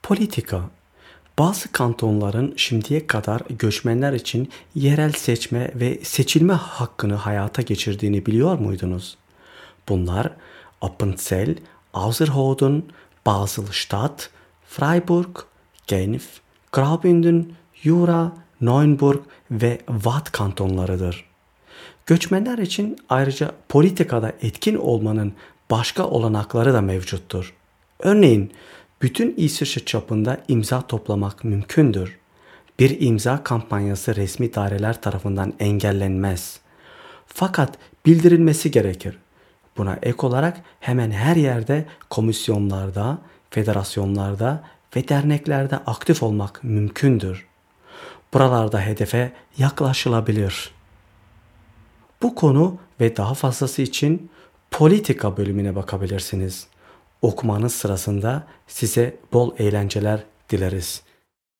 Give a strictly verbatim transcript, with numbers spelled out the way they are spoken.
Politika. Bazı kantonların şimdiye kadar göçmenler için yerel seçme ve seçilme hakkını hayata geçirdiğini biliyor muydunuz? Bunlar Appenzell, Ausserrhoden, Basel-Stadt, Freiburg, Genf, Graubünden, Jura, Neuenburg ve Waadt kantonlarıdır. Göçmenler için ayrıca politikada etkin olmanın başka olanakları da mevcuttur. Örneğin bütün İsviçre çapında imza toplamak mümkündür. Bir imza kampanyası resmi daireler tarafından engellenmez. Fakat bildirilmesi gerekir. Buna ek olarak hemen her yerde komisyonlarda, federasyonlarda ve derneklerde aktif olmak mümkündür. Buralarda hedefe yaklaşılabilir. Bu konu ve daha fazlası için politika bölümüne bakabilirsiniz. Okumanız sırasında size bol eğlenceler dileriz.